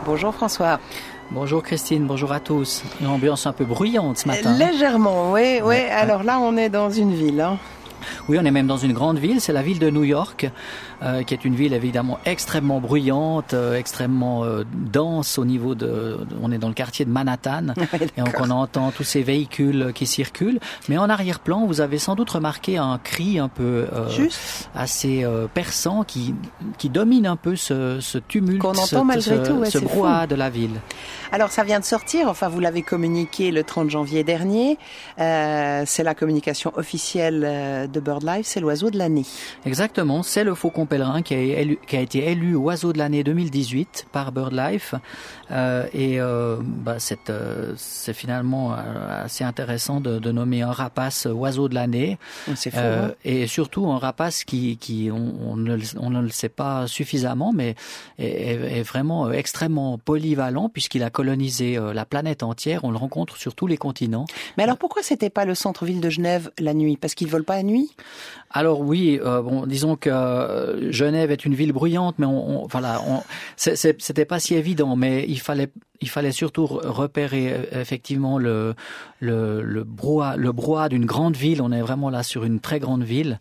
Bonjour François. Bonjour Christine, bonjour à tous. Une ambiance un peu bruyante ce matin. Légèrement, oui. Alors là, on est dans une ville. Hein. Oui, on est même dans une grande ville, c'est la ville de New York, qui est une ville évidemment extrêmement bruyante, extrêmement dense au niveau de... On est dans le quartier de Manhattan, et donc on entend tous ces véhicules qui circulent. Mais en arrière-plan, vous avez sans doute remarqué un cri un peu assez perçant qui domine un peu ce tumulte, qu'on entend malgré tout, ce brouhaha de la ville. Alors ça vient de sortir, enfin vous l'avez communiqué le 30 janvier dernier, c'est la communication officielle de BirdLife, c'est l'oiseau de l'année. Exactement, c'est le faucon pèlerin qui a été élu oiseau de l'année 2018 par BirdLife. C'est finalement assez intéressant de nommer un rapace oiseau de l'année. C'est fou, hein. Et surtout un rapace qui on ne le sait pas suffisamment, mais est vraiment extrêmement polyvalent puisqu'il a colonisé la planète entière. On le rencontre sur tous les continents. Mais alors pourquoi c'était pas le centre-ville de Genève la nuit? Parce qu'ils volent pas la nuit? Alors oui, disons que Genève est une ville bruyante, mais c'était pas si évident, mais il fallait surtout repérer effectivement le brouhaha d'une grande ville. On est vraiment là sur une très grande ville,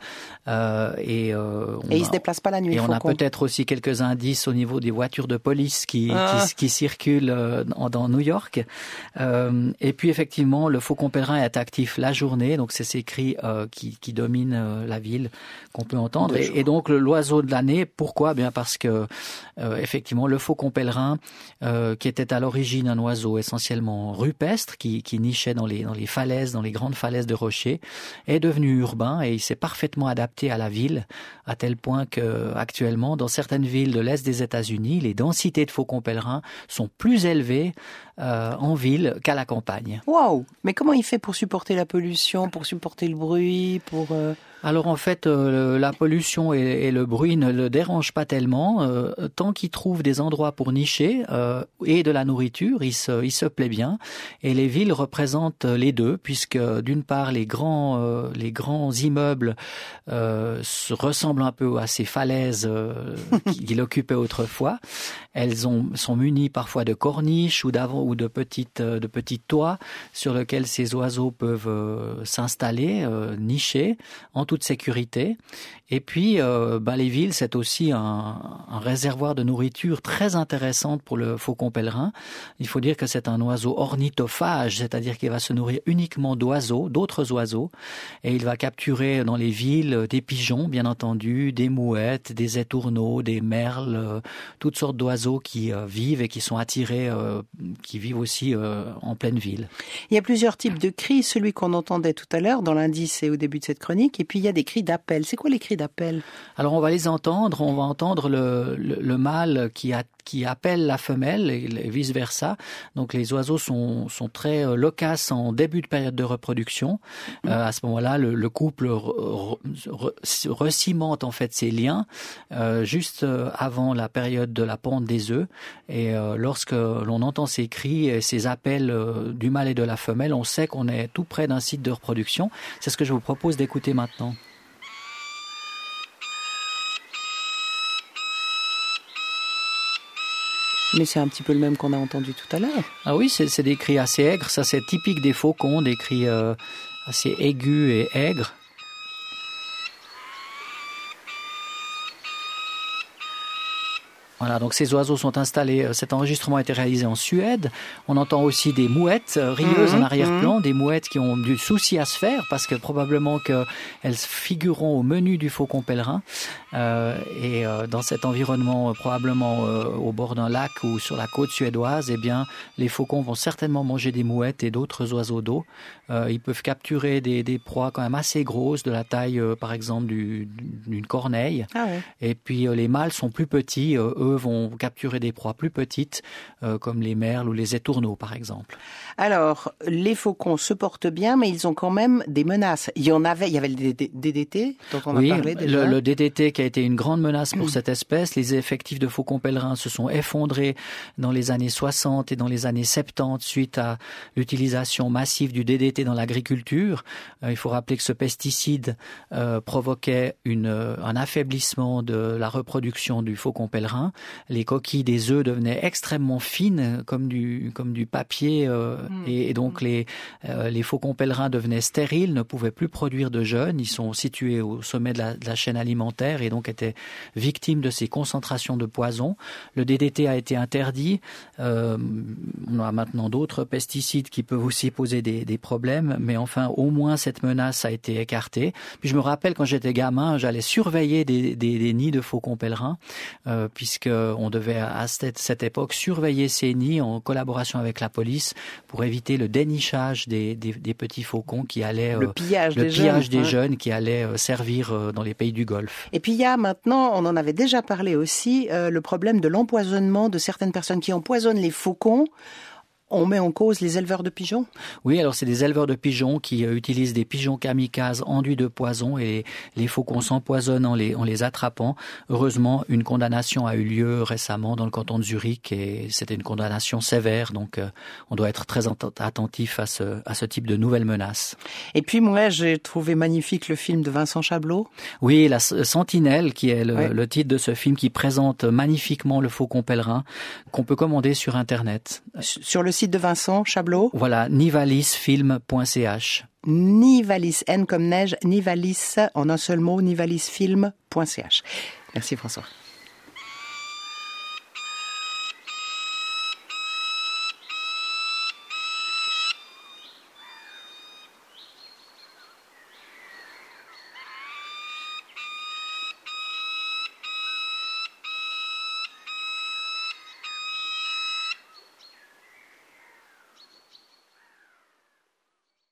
et il se déplace pas la nuit. Et on a peut-être aussi quelques indices au niveau des voitures de police qui circulent dans New York. Et puis effectivement, le faucon pèlerin est actif la journée, donc c'est ces cris qui dominent la ville qu'on peut entendre. Et donc l'oiseau de l'année, pourquoi? Bien parce que effectivement le faucon pèlerin, qui était à l'origine un oiseau essentiellement rupestre qui nichait dans les falaises, dans les grandes falaises de rochers, est devenu urbain et il s'est parfaitement adapté à la ville, à tel point que actuellement dans certaines villes de l'est des États-Unis, les densités de faucons pèlerins sont plus élevées en ville qu'à la campagne. Waouh! Mais comment il fait pour supporter la pollution, pour supporter le bruit, Alors en fait, la pollution et le bruit ne le dérangent pas tellement. Tant qu'il trouve des endroits pour nicher et de la nourriture, il se plaît bien. Et les villes représentent les deux, puisque d'une part les grands immeubles ressemblent un peu à ces falaises qu'il occupait autrefois. Elles sont munies parfois de corniches ou de petites toits sur lesquels ces oiseaux peuvent s'installer, nicher en toute sécurité. Et puis, les villes, c'est aussi un réservoir de nourriture très intéressante pour le faucon pèlerin. Il faut dire que c'est un oiseau ornithophage, c'est-à-dire qu'il va se nourrir uniquement d'autres oiseaux, et il va capturer dans les villes des pigeons, bien entendu, des mouettes, des étourneaux, des merles, toutes sortes d'oiseaux qui vivent et qui sont attirés, qui vivent aussi en pleine ville. Il y a plusieurs types de cris, celui qu'on entendait tout à l'heure dans l'indice et au début de cette chronique, et puis il y a des cris d'appel. C'est quoi les cris d'appel? Alors on va les entendre, on va entendre le mâle qui appelle la femelle et vice versa. Donc les oiseaux sont très loquaces en début de période de reproduction. À ce moment-là, le couple recimente en fait ses liens juste avant la période de la ponte des œufs. Et lorsque l'on entend ces cris et ces appels du mâle et de la femelle, on sait qu'on est tout près d'un site de reproduction. C'est ce que je vous propose d'écouter maintenant. Mais c'est un petit peu le même qu'on a entendu tout à l'heure. Ah oui, c'est des cris assez aigres. Ça, c'est typique des faucons, des cris assez aigus et aigres. Voilà, donc ces oiseaux sont installés, cet enregistrement a été réalisé en Suède. On entend aussi des mouettes rieuses en arrière-plan, des mouettes qui ont du souci à se faire parce que probablement qu'elles figureront au menu du faucon pèlerin. Dans cet environnement, probablement au bord d'un lac ou sur la côte suédoise, eh bien, les faucons vont certainement manger des mouettes et d'autres oiseaux d'eau. Ils peuvent capturer des proies quand même assez grosses, de la taille, par exemple, d'une corneille. Ah ouais. Et puis les mâles sont plus petits, eux vont capturer des proies plus petites, comme les merles ou les étourneaux, par exemple. Alors, les faucons se portent bien, mais ils ont quand même des menaces. Il y avait le DDT, dont on a parlé déjà. Le DDT qui a été une grande menace pour cette espèce. Les effectifs de faucons pèlerins se sont effondrés dans les années 60 et dans les années 70 suite à l'utilisation massive du DDT dans l'agriculture. Il faut rappeler que ce pesticide provoquait un affaiblissement de la reproduction du faucon pèlerin. les coquilles des œufs devenaient extrêmement fines, comme du papier, et donc les faucons pèlerins devenaient stériles, ne pouvaient plus produire de jeunes. Ils sont situés au sommet de la chaîne alimentaire et donc étaient victimes de ces concentrations de poison. Le DDT a été interdit. On a maintenant d'autres pesticides qui peuvent aussi poser des problèmes, mais enfin, au moins cette menace a été écartée. Puis je me rappelle quand j'étais gamin, j'allais surveiller des nids de faucons pèlerins, puisque on devait à cette époque surveiller ces nids en collaboration avec la police pour éviter le dénichage des petits faucons qui allaient le pillage des jeunes qui allaient servir dans les pays du Golfe. Et puis il y a maintenant, on en avait déjà parlé aussi, le problème de l'empoisonnement de certaines personnes qui empoisonnent les faucons. On met en cause les éleveurs de pigeons? Oui, alors c'est des éleveurs de pigeons qui utilisent des pigeons kamikazes enduits de poison et les faucons s'empoisonnent en les attrapant. Heureusement, une condamnation a eu lieu récemment dans le canton de Zurich et c'était une condamnation sévère, donc on doit être très attentif à ce type de nouvelles menaces. Et puis moi, j'ai trouvé magnifique le film de Vincent Chablot. Oui, La Sentinelle, qui est le titre de ce film qui présente magnifiquement le faucon pèlerin qu'on peut commander sur Internet. Sur le site de Vincent Chablot. Voilà, nivalisfilm.ch. Nivalis, N comme neige, Nivalis en un seul mot, nivalisfilm.ch. Merci François.